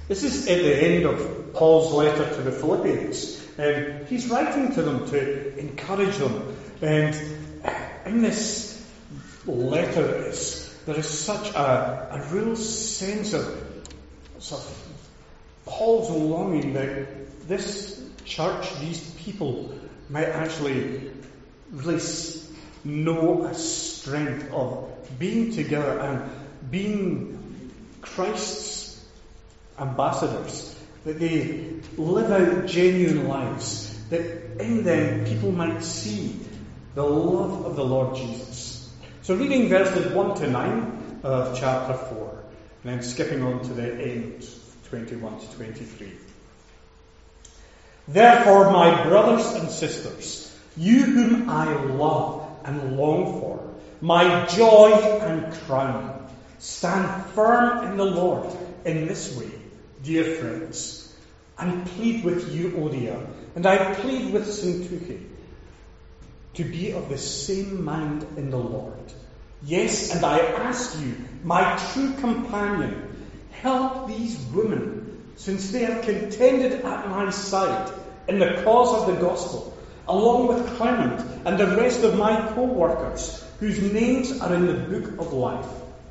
This is at the end of Paul's letter to the Philippians. He's writing to them to encourage them. And in this letter, there is such a real sense of sort of Paul's longing that this church, these people, might actually really know a strength of being together and being Christ's ambassadors, that they live out genuine lives, that in them people might see the love of the Lord Jesus. So reading verses 1 to 9 of chapter 4, and then skipping on to the end, 21 to 23. Therefore, my brothers and sisters, you whom I love and long for, my joy and crown, stand firm in the Lord in this way, dear friends, and plead with Euodia, and I plead with Syntyche, to be of the same mind in the Lord. Yes, and I ask you, my true companion, help these women, since they have contended at my side in the cause of the gospel, along with Clement and the rest of my co-workers, whose names are in the book of life.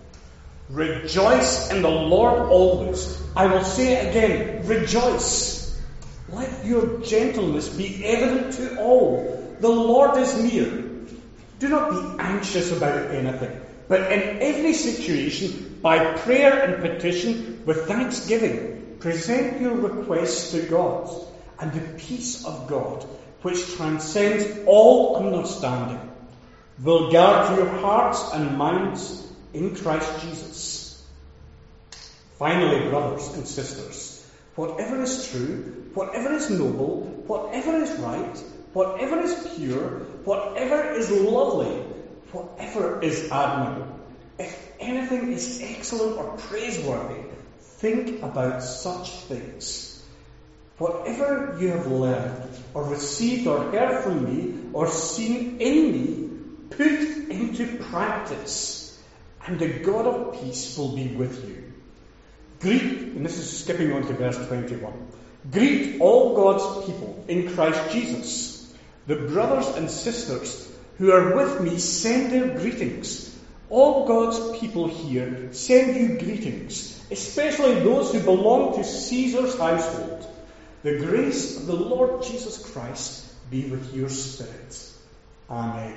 Rejoice in the Lord always. I will say it again, rejoice. Let your gentleness be evident to all. The Lord is near. Do not be anxious about anything, but in every situation, by prayer and petition, with thanksgiving, present your requests to God, and the peace of God, which transcends all understanding, will guard your hearts and minds in Christ Jesus. Finally, brothers and sisters, whatever is true, whatever is noble, whatever is right, whatever is pure, whatever is lovely, whatever is admirable, if anything is excellent or praiseworthy, think about such things. Whatever you have learned, or received, or heard from me, or seen in me, put into practice, and the God of peace will be with you. Greet, and this is skipping on to verse 21, greet all God's people in Christ Jesus. The brothers and sisters who are with me send their greetings. All God's people here send you greetings, especially those who belong to Caesar's household. The grace of the Lord Jesus Christ be with your spirit. Amen.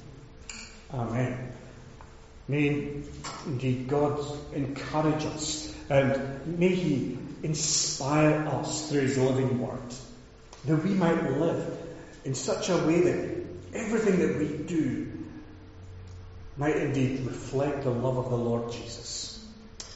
Amen. May indeed God encourage us, and may He inspire us through His living word, that we might live in such a way that everything that we do might indeed reflect the love of the Lord Jesus.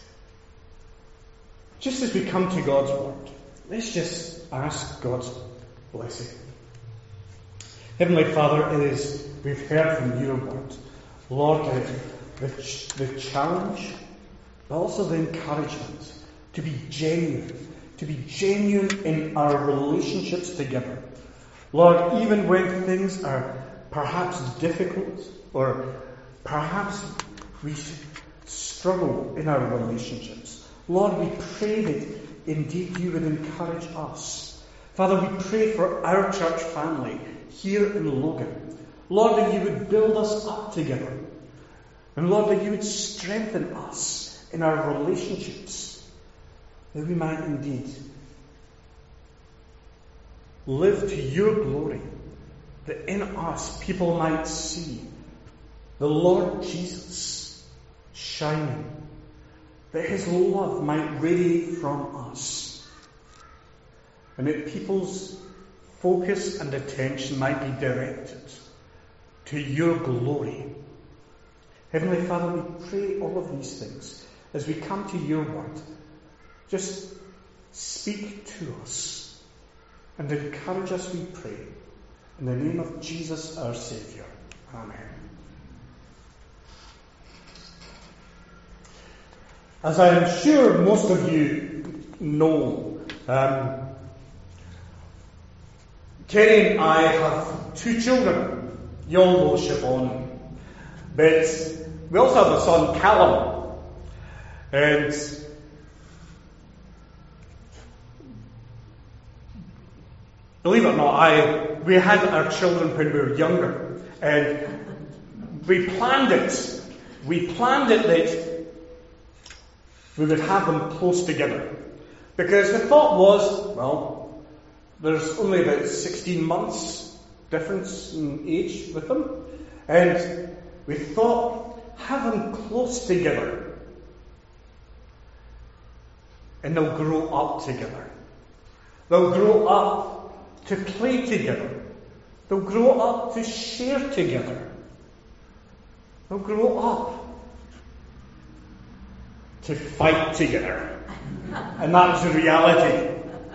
Just as we come to God's word, let's just ask God's blessing. Heavenly Father, we've heard from your word, Lord, the challenge, but also the encouragement to be genuine in our relationships together. Lord, even when things are perhaps difficult, or perhaps we struggle in our relationships, Lord, we pray that indeed you would encourage us. Father, we pray for our church family here in Logan. Lord, that you would build us up together. And Lord, that you would strengthen us in our relationships, that we might indeed live to your glory, that in us people might see the Lord Jesus shining, that his love might radiate from us, and that people's focus and attention might be directed to your glory. Heavenly Father, we pray all of these things as we come to your word. Just speak to us and encourage us, we pray. In the name of Jesus, our Saviour. Amen. As I am sure most of you know, Kerry and I have 2 children, Yolbo, Siobhan, but we also have a son, Callum. And believe it or not, we had our children when we were younger, and we planned it. We planned it that we would have them close together. Because the thought was, well, there's only about 16 months difference in age with them. And we thought, have them close together. And they'll grow up together. They'll grow up to play together. They'll grow up to share together. They'll grow up to fight together. And that's the reality.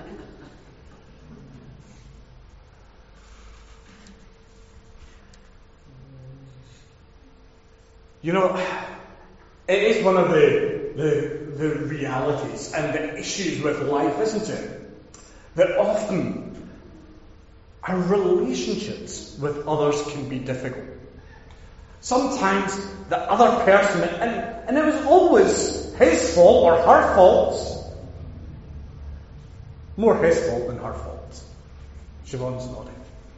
You know, it is one of the realities and the issues with life, isn't it? That often our relationships with others can be difficult. Sometimes the other person, and it was always his fault or her fault. More his fault than her fault. Siobhan's nodding.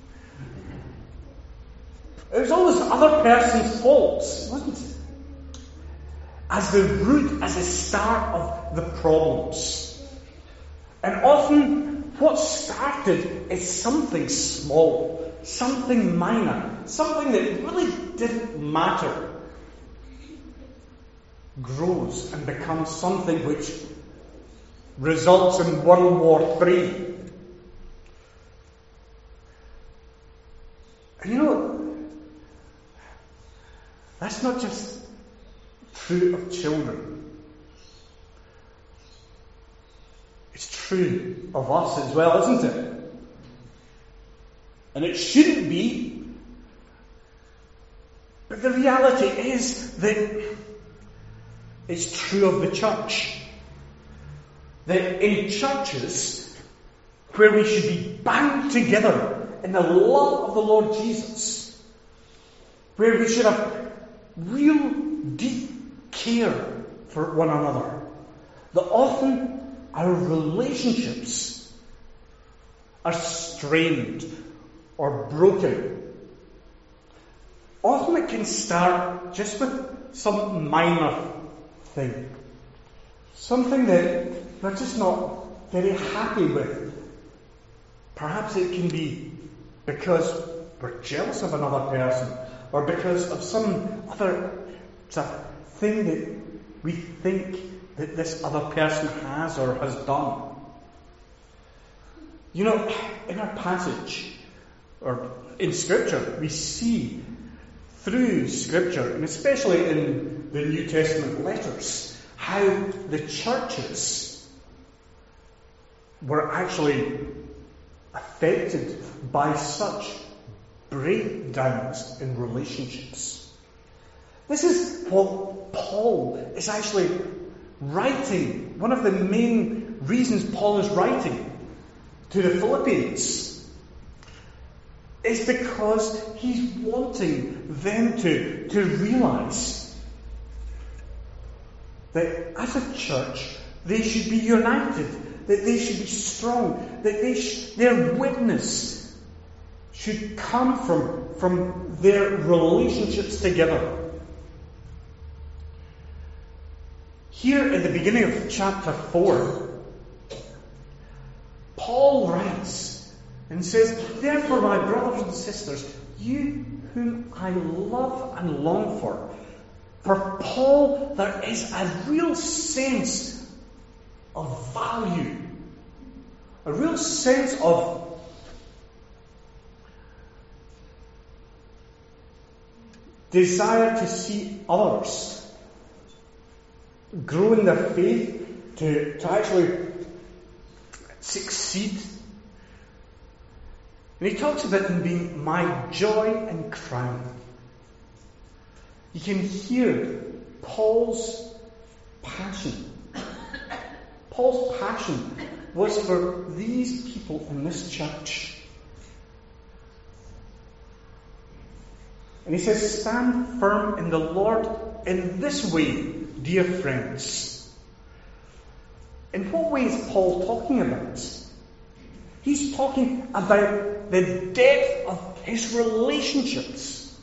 It was always the other person's fault, wasn't it? As the root, as the start of the problems. And often what started is something small, something minor, something that really didn't matter, grows and becomes something which results in World War III. And you know, that's not just true of children. It's true of us as well, isn't it? And it shouldn't be. But the reality is that it's true of the church. That in churches where we should be bound together in the love of the Lord Jesus, where we should have real deep care for one another, that often our relationships are strained or broken. Often it can start just with some minor thing. Something that we're just not very happy with. Perhaps it can be because we're jealous of another person, or because of some other thing that we think that this other person has or has done. You know, in our passage, or in Scripture, we see through Scripture, and especially in the New Testament letters, how the churches were actually affected by such breakdowns in relationships. This is what Paul is actually writing. One of the main reasons Paul is writing to the Philippians is because he's wanting them to realize that as a church they should be united, that they should be strong, that their witness should come from their relationships together. Here at the beginning of chapter 4, Paul writes and says, "Therefore, my brothers and sisters, you whom I love and long for." For Paul, there is a real sense of value, a real sense of desire to see others grow in their faith, to actually succeed. And he talks about them being my joy and crown. You can hear Paul's passion. Paul's passion was for these people in this church. And he says, "Stand firm in the Lord in this way, dear friends." In what way is Paul talking about? He's talking about the depth of his relationships.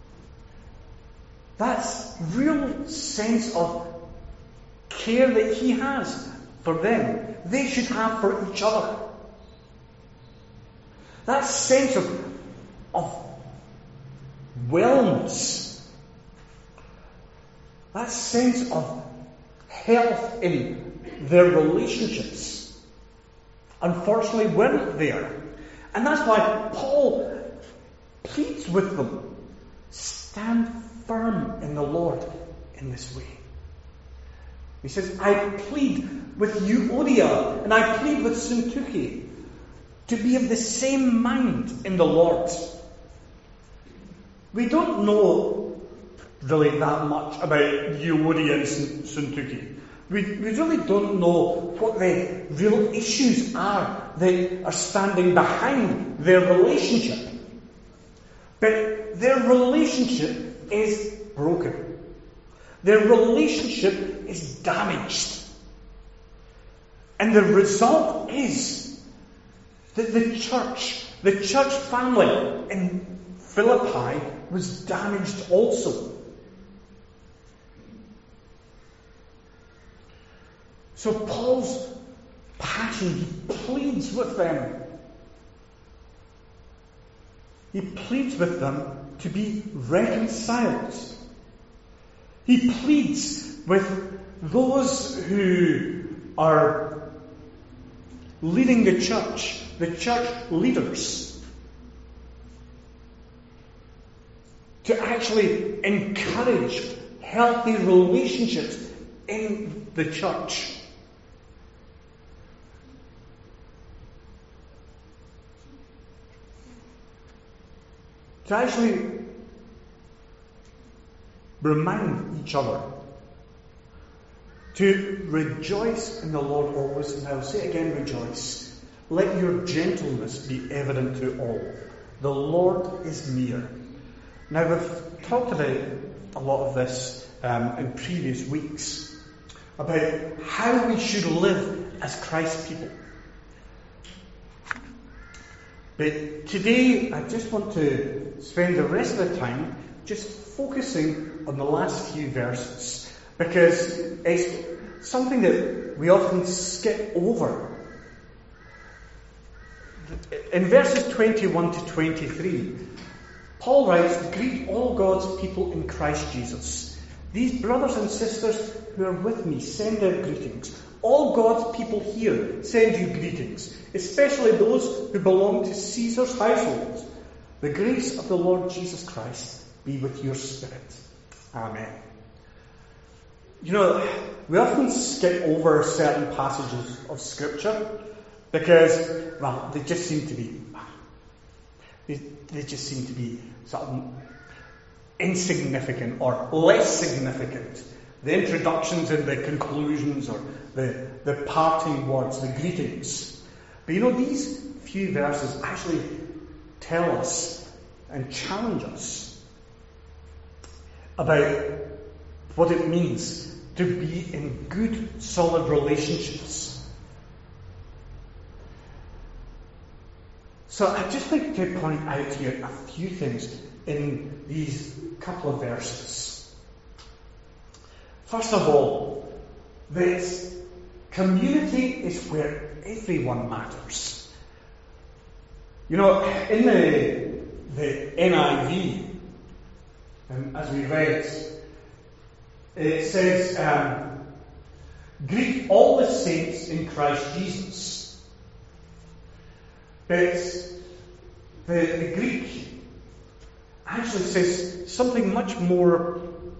That's real sense of care that he has for them. They should have for each other. That sense of wellness. That sense of health in their relationships, unfortunately, weren't there. And that's why Paul pleads with them, stand firm in the Lord in this way. He says, I plead with Euodia and I plead with Syntyche to be of the same mind in the Lord. We don't know really that much about Euodia and Syntyche. We really don't know what the real issues are that are standing behind their relationship. But their relationship is broken. Their relationship is damaged. And the result is that the church family in Philippi was damaged also. So Paul's passion, he pleads with them. He pleads with them to be reconciled. He pleads with those who are leading the church leaders, to actually encourage healthy relationships in the church. To actually remind each other to rejoice in the Lord always. And I will say again, rejoice. Let your gentleness be evident to all. The Lord is near. Now, we've talked about a lot of this in previous weeks, about how we should live as Christ's people. But today, I just want to spend the rest of the time just focusing on the last few verses, because it's something that we often skip over. In verses 21 to 23, Paul writes, greet all God's people in Christ Jesus. These brothers and sisters who are with me send their greetings. All God's people here send you greetings, especially those who belong to Caesar's household. The grace of the Lord Jesus Christ be with your spirit. Amen. You know, we often skip over certain passages of Scripture because, well, they just seem to be sort of insignificant or less significant. The introductions and the conclusions, or the parting words, the greetings. But you know, these few verses actually tell us and challenge us about what it means to be in good, solid relationships. So I'd just like to point out here a few things in these couple of verses. First of all, this community is where everyone matters. You know, in the NIV, as we read, it says, greet all the saints in Christ Jesus. But the Greek actually says something much more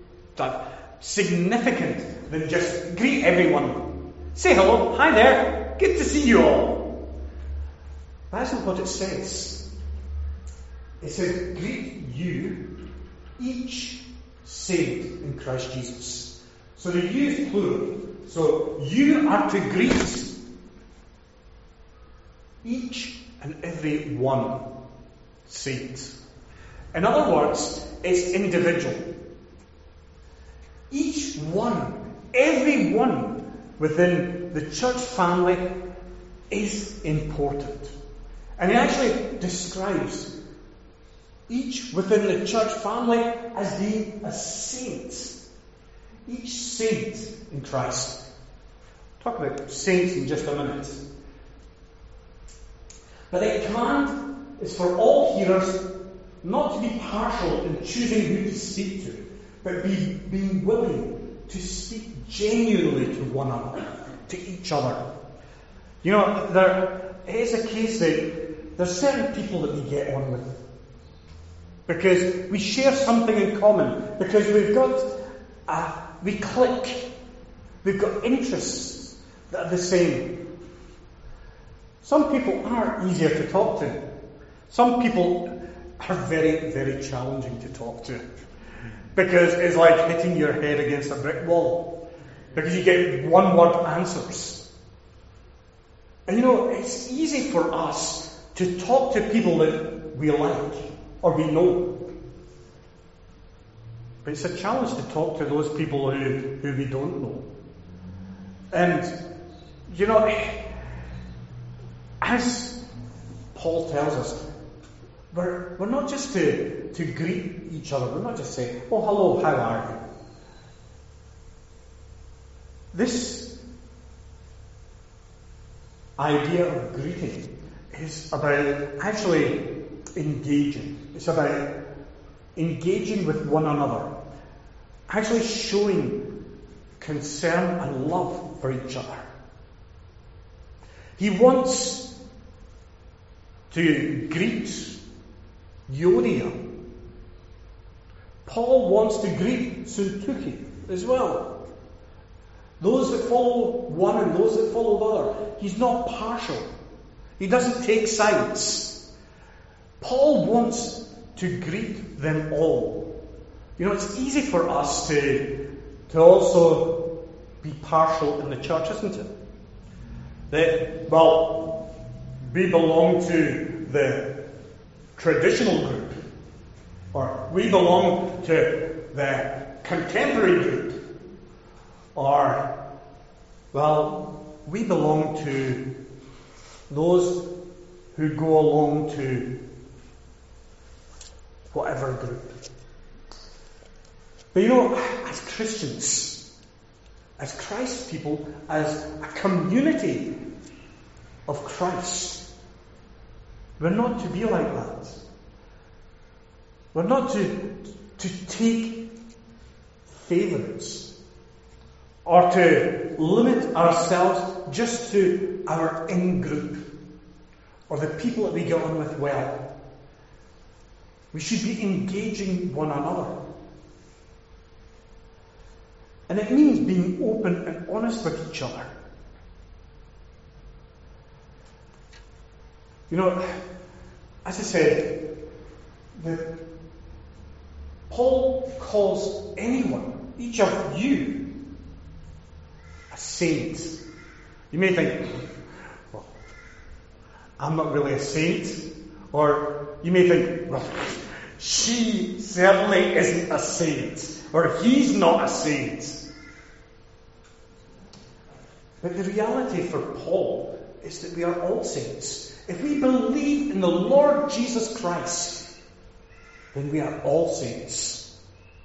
significant than just greet everyone. Say hello, hi there, good to see you all. That's not what it says. It says, greet you, each saint in Christ Jesus. So they use plural. So you are to greet each and every one saint. In other words, it's individual. Each one, every one within the church family is important. And he actually describes each within the church family as being a saint. Each saint in Christ. Talk about saints in just a minute. But the command is for all hearers not to be partial in choosing who to speak to, but being willing to speak genuinely to one another, to each other. You know, there is a case that there's certain people that we get on with. Because we share something in common. Because we click. We've got interests that are the same. Some people are easier to talk to. Some people are very, very challenging to talk to. Because it's like hitting your head against a brick wall. Because you get one-word answers. And you know, it's easy for us to talk to people that we like or we know. But it's a challenge to talk to those people who we don't know. And, you know, as Paul tells us, we're not just to greet each other. We're not just saying, oh, hello, how are you? This idea of greeting is about actually engaging. It's about engaging with one another. Actually showing concern and love for each other. He wants to greet Euodia. Paul wants to greet Syntyche as well. Those that follow one and those that follow the other. He's not partial. He doesn't take sides. Paul wants to greet them all. You know, it's easy for us to also be partial in the church, isn't it? That, well, we belong to the traditional group, or we belong to the contemporary group, or, well, we belong to those who go along to whatever group. But you know, as Christians, as Christ's people, as a community of Christ, we're not to be like that. We're not to take favourites or to limit ourselves just to our in-group or the people that we get on with well. We should be engaging one another. And it means being open and honest with each other. You know, as I said, Paul calls anyone, each of you, a saint. You may think, well, I'm not really a saint. Or you may think, well, she certainly isn't a saint. Or he's not a saint. But the reality for Paul is that we are all saints. If we believe in the Lord Jesus Christ, then we are all saints.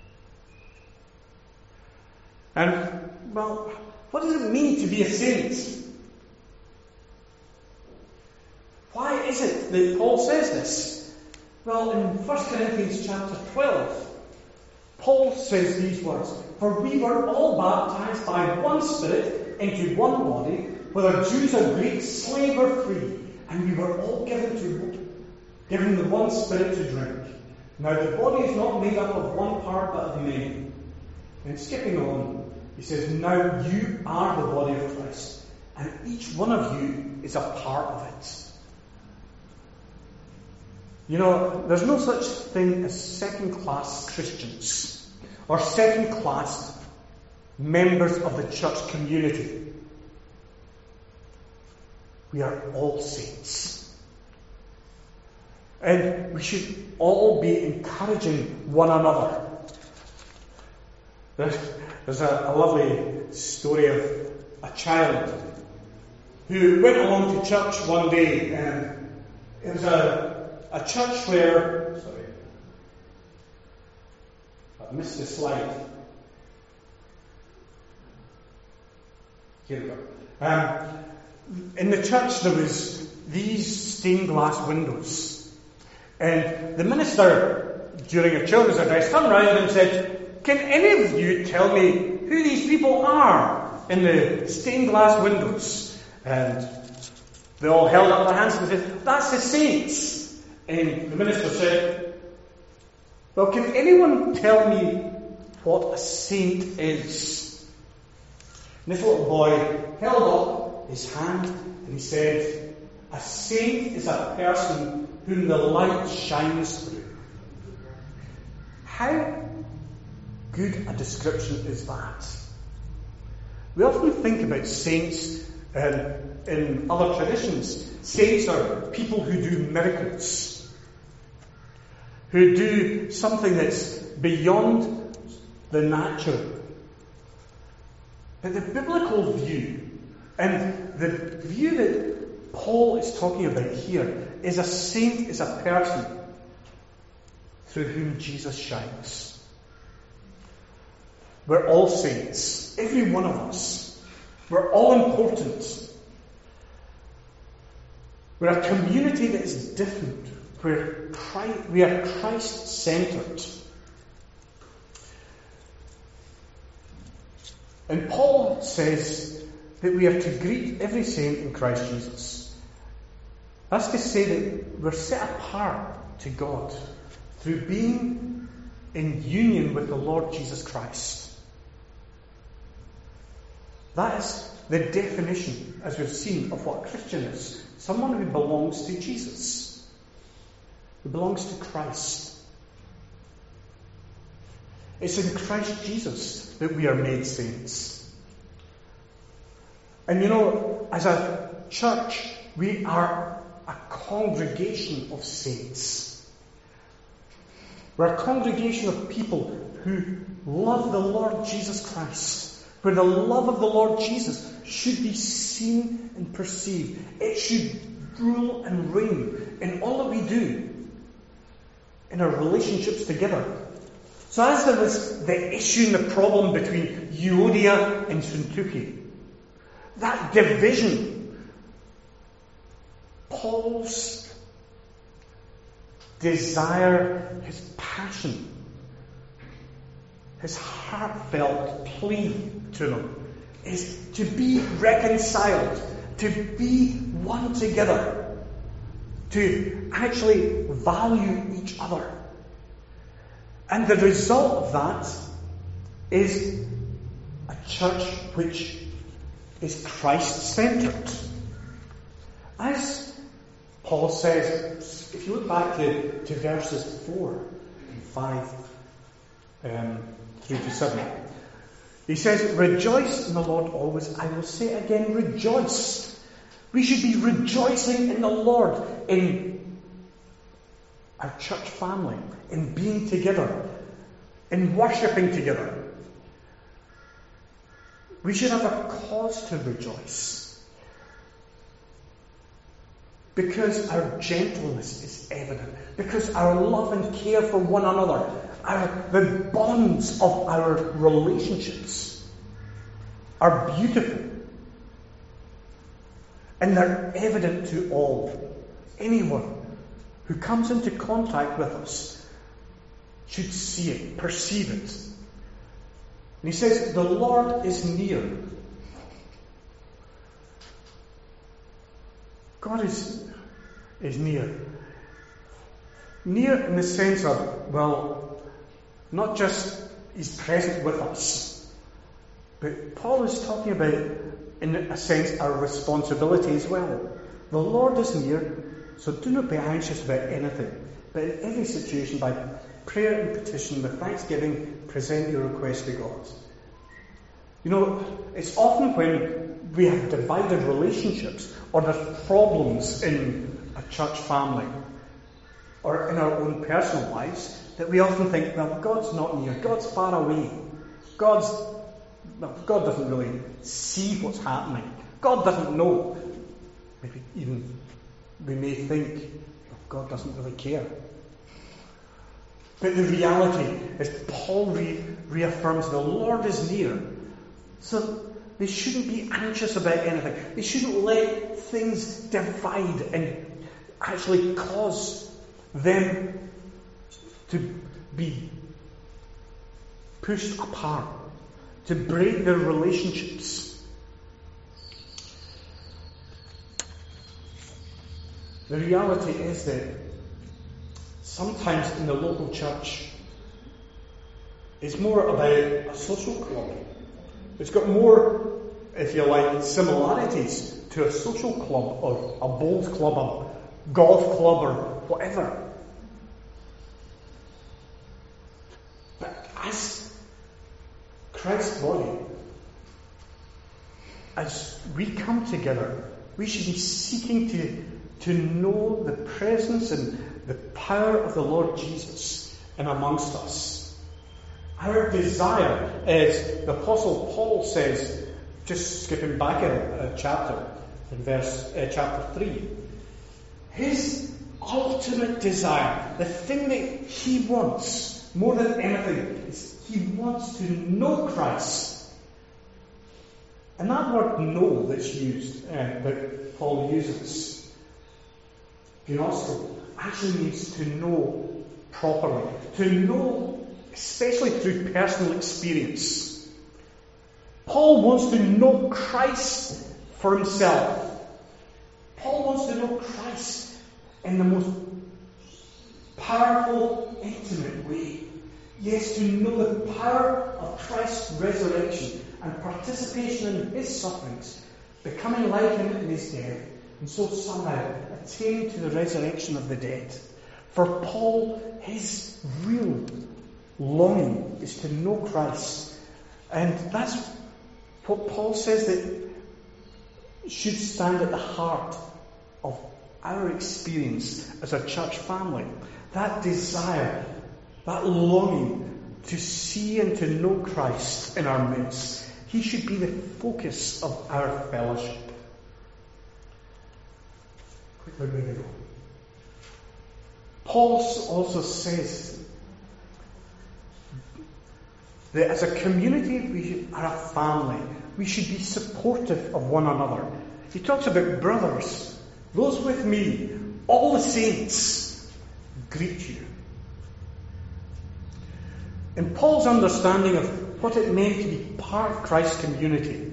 And, well, what does it mean to be a saint? Why is it that Paul says this? Well, in 1 Corinthians chapter 12, Paul says these words, "For we were all baptized by one Spirit into one body, whether Jews or Greeks, slave or free, and we were all given the one Spirit to drink. Now the body is not made up of one part but of many." And skipping on, he says, "Now you are the body of Christ, and each one of you is a part of it." You know, there's no such thing as second-class Christians or second-class members of the church community. We are all saints. And we should all be encouraging one another. There's a lovely story of a child who went along to church one day and It was a church where, sorry, I've missed the slide. Here we go. In the church there was these stained glass windows. And the minister, during a children's address, turned around and said, "Can any of you tell me who these people are in the stained glass windows?" And they all held up their hands and said, "That's the saints." And the minister said, "Well, can anyone tell me what a saint is?" And this little boy held up his hand and he said, "A saint is a person whom the light shines through." How good a description is that? We often think about saints in other traditions. Saints are people who do miracles, who do something that's beyond the natural. But the biblical view, and the view that Paul is talking about here, is a saint is a person through whom Jesus shines. We're all saints, every one of us. We're all important. We're a community that is different. We are Christ-centered. And Paul says that we are to greet every saint in Christ Jesus. That's to say that we're set apart to God through being in union with the Lord Jesus Christ. That is the definition, as we've seen, of what a Christian is. Someone who belongs to Jesus, who belongs to Christ. It's in Christ Jesus that we are made saints. And you know, as a church, we are a congregation of saints. We're a congregation of people who love the Lord Jesus Christ. Where the love of the Lord Jesus should be seen and perceived. It should rule and reign in all that we do, in our relationships together. So as there was the issue and the problem between Euodia and Syntyche, that division, Paul's desire, his passion, his heartfelt plea to them is to be reconciled, to be one together, to actually value each other. And the result of that is a church which is Christ-centered. As Paul says, if you look back to verses 4 and 5 through to 7, he says, "Rejoice in the Lord always. I will say again, rejoice." We should be rejoicing in the Lord, in our church family, in being together, in worshipping together. We should have a cause to rejoice, because our gentleness is evident, because our love and care for one another, the bonds of our relationships are beautiful. And they're evident to all. Anyone who comes into contact with us should see it, perceive it. And he says, the Lord is near. God is near. Near in the sense of, well, not just he's present with us, but Paul is talking about, in a sense, our responsibility as well. The Lord is near, so do not be anxious about anything, but in every situation, by prayer and petition, with thanksgiving, present your request to God. You know, it's often when we have divided relationships, or there's problems in a church family, or in our own personal lives, that we often think, well, God's not near, God's far away. God doesn't really see what's happening. God doesn't know. Maybe even we may think, oh, God doesn't really care. But the reality is, Paul reaffirms the Lord is near. So they shouldn't be anxious about anything. They shouldn't let things divide and actually cause them to be pushed apart, to break their relationships. The reality is that sometimes in the local church, it's more about a social club. It's got more, if you like, similarities to a social club or a bowls club, a golf club or whatever. But as Christ's body, as we come together, we should be seeking to know the presence and the power of the Lord Jesus in amongst us. Our desire, as the Apostle Paul says, just skipping back a chapter, in chapter 3, his ultimate desire, the thing that he wants more than anything, is he wants to know Christ. And that word know that's used, that Paul uses, gnosko, actually means to know properly. To know, especially through personal experience. Paul wants to know Christ for himself. Paul wants to know Christ in the most powerful, intimate way. Yes, to know the power of Christ's resurrection and participation in his sufferings, becoming like him in his death, and so somehow attaining to the resurrection of the dead. For Paul, his real longing is to know Christ. And that's what Paul says that should stand at the heart of our experience as a church family. That desire, that longing to see and to know Christ in our midst. He should be the focus of our fellowship. Quickly moving on. Paul also says that as a community, we are a family. We should be supportive of one another. He talks about brothers. Those with me, all the saints, greet you. In Paul's understanding of what it meant to be part of Christ's community,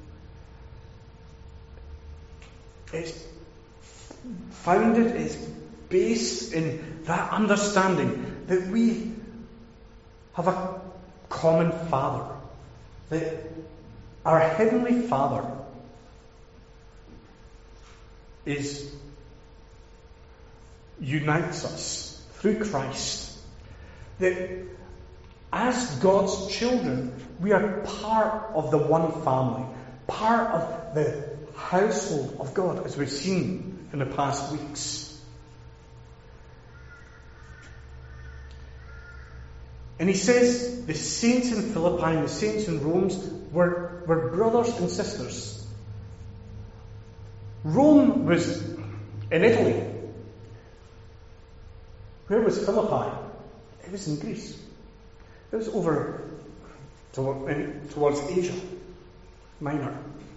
it's founded, it's based in that understanding that we have a common Father, that our Heavenly Father unites us through Christ, that as God's children, we are part of the one family, part of the household of God, as we've seen in the past weeks. And he says the saints in Philippi and the saints in Rome were brothers and sisters. Rome was in Italy. Where was Philippi? It was in Greece. It was over towards Asia Minor.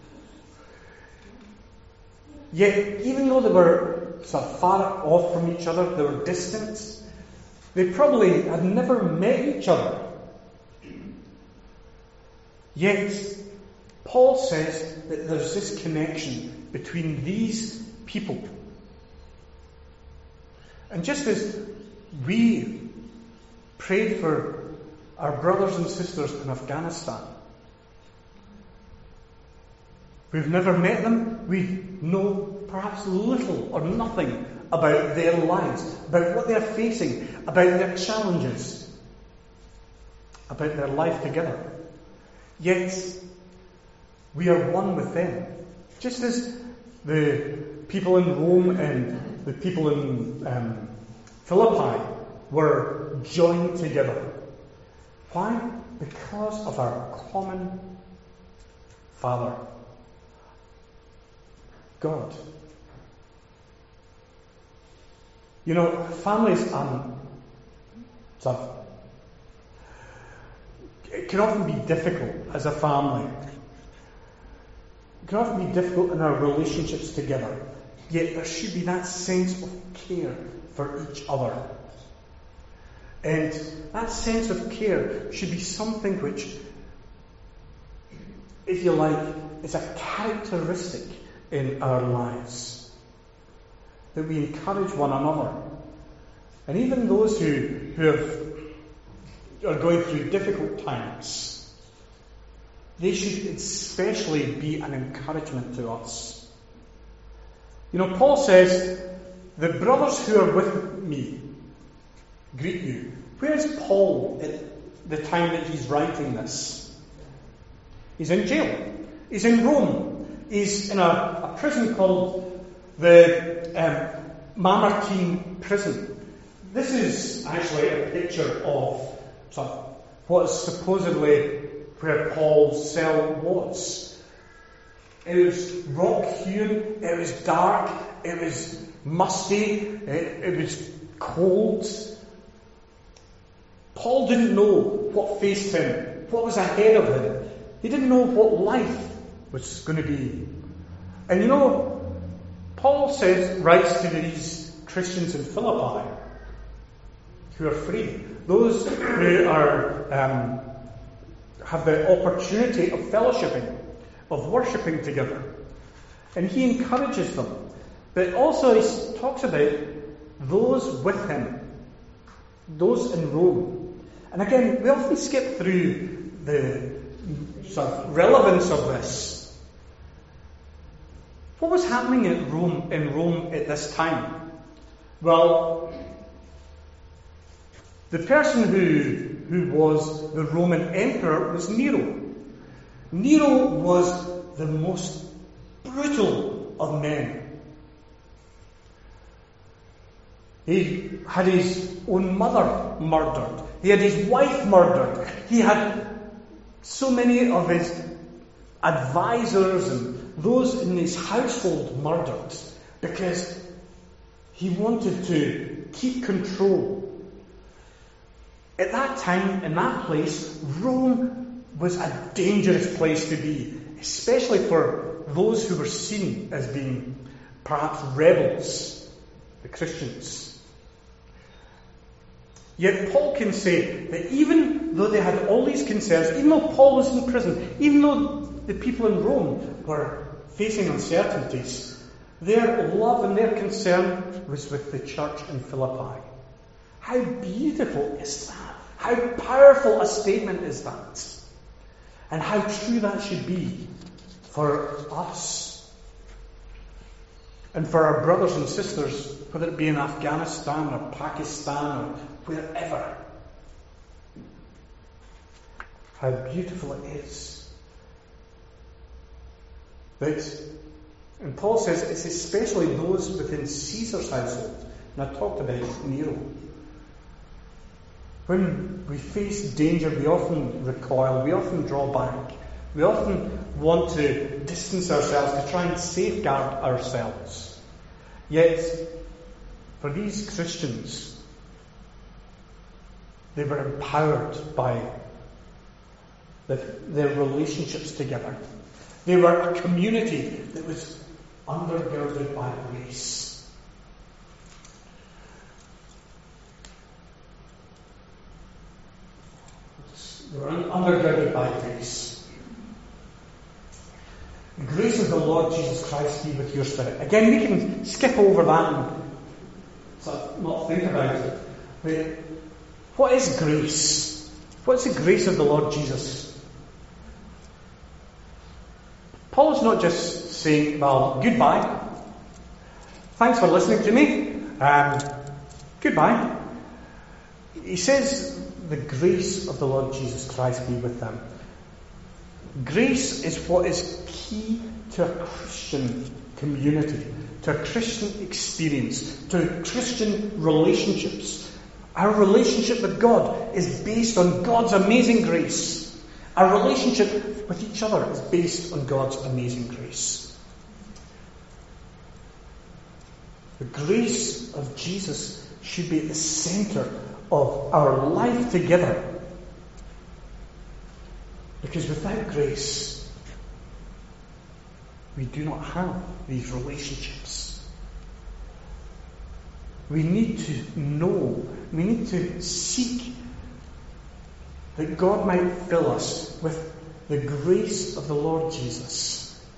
Yet, even though they were sort of far off from each other, they were distant, they probably had never met each other. Yet, Paul says that there's this connection between these people. And just as we prayed for our brothers and sisters in Afghanistan, we've never met them, we know perhaps little or nothing about their lives, about what they're facing, about their challenges, about their life together. Yet, we are one with them. Just as the people in Rome and the people in Philippi were joined together. Why? Because of our common Father, God. You know, families, it can often be difficult as a family. It can often be difficult in our relationships together. Yet there should be that sense of care for each other. And that sense of care should be something which, if you like, is a characteristic in our lives. That we encourage one another. And even those who are going through difficult times, they should especially be an encouragement to us. You know, Paul says, the brothers who are with me greet you. Where is Paul at the time that he's writing this? He's in jail. He's in Rome. He's in a prison called the Mamertine prison. This is actually a picture of what is supposedly where Paul's cell was. It was rock-hewn, it was dark, it was musty, it was cold. Paul didn't know what faced him, what was ahead of him. He didn't know what life was going to be. And you know, Paul writes to these Christians in Philippi who are free, those who are have the opportunity of fellowshipping, of worshipping together. And he encourages them. But also he talks about those with him, those in Rome. And again, we often skip through the sort of relevance of this. What was happening in Rome at this time? Well, the person who was the Roman emperor was Nero. Nero was the most brutal of men. He had his own mother murdered. He had his wife murdered. He had so many of his advisors and those in his household murdered because he wanted to keep control. At that time, in that place, Rome was a dangerous place to be, especially for those who were seen as being perhaps rebels, the Christians. Yet Paul can say that even though they had all these concerns, even though Paul was in prison, even though the people in Rome were facing uncertainties, their love and their concern was with the church in Philippi. How beautiful is that? How powerful a statement is that? And how true that should be for us. And for our brothers and sisters, whether it be in Afghanistan or Pakistan or wherever. How beautiful it is. And Paul says it's especially those within Caesar's household. And I talked about Nero. When we face danger, we often recoil, we often draw back. We often want to distance ourselves to try and safeguard ourselves. Yet, for these Christians, they were empowered by their relationships together. They were a community that was undergirded by grace. They were undergirded by grace. The grace of the Lord Jesus Christ be with your spirit. Again, we can skip over that and sort of not think about it. But what is grace? What's the grace of the Lord Jesus? Paul is not just saying, well, goodbye. Thanks for listening to me. Goodbye. He says, the grace of the Lord Jesus Christ be with them. Grace is what is key to a Christian community, to a Christian experience, to Christian relationships. Our relationship with God is based on God's amazing grace. Our relationship with each other is based on God's amazing grace. The grace of Jesus should be at the centre of our life together. Because without grace, we do not have these relationships. We need to know, we need to seek that God might fill us with the grace of the Lord Jesus.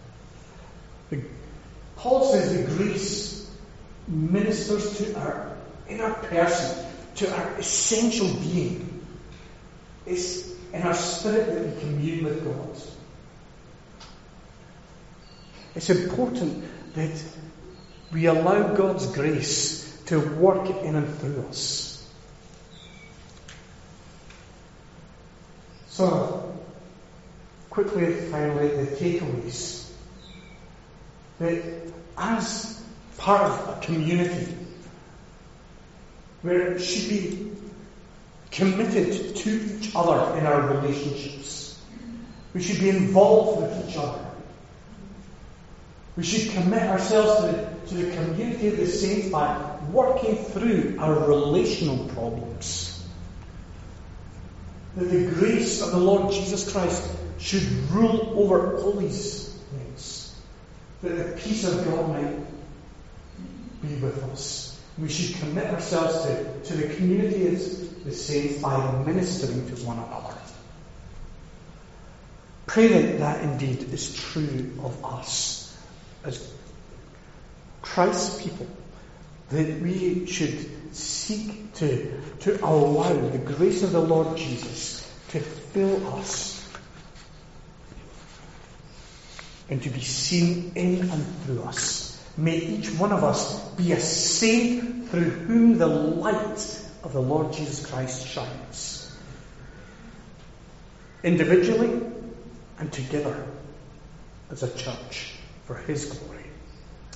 Paul says the grace ministers to our inner person, to our essential being. It's in our spirit that we commune with God. It's important that we allow God's grace to work in and through us. So, quickly, finally, the takeaways. That as part of a community where it should be committed to each other in our relationships, we should be involved with each other. We should commit ourselves to the community of the saints by working through our relational problems. That the grace of the Lord Jesus Christ should rule over all these things. That the peace of God might be with us. We should commit ourselves to the community of the saints by ministering to one another. Pray that that indeed is true of us as Christ's people. That we should seek to allow the grace of the Lord Jesus to fill us and to be seen in and through us. May each one of us be a saint through whom the light of the Lord Jesus Christ shines. Individually and together as a church for His glory.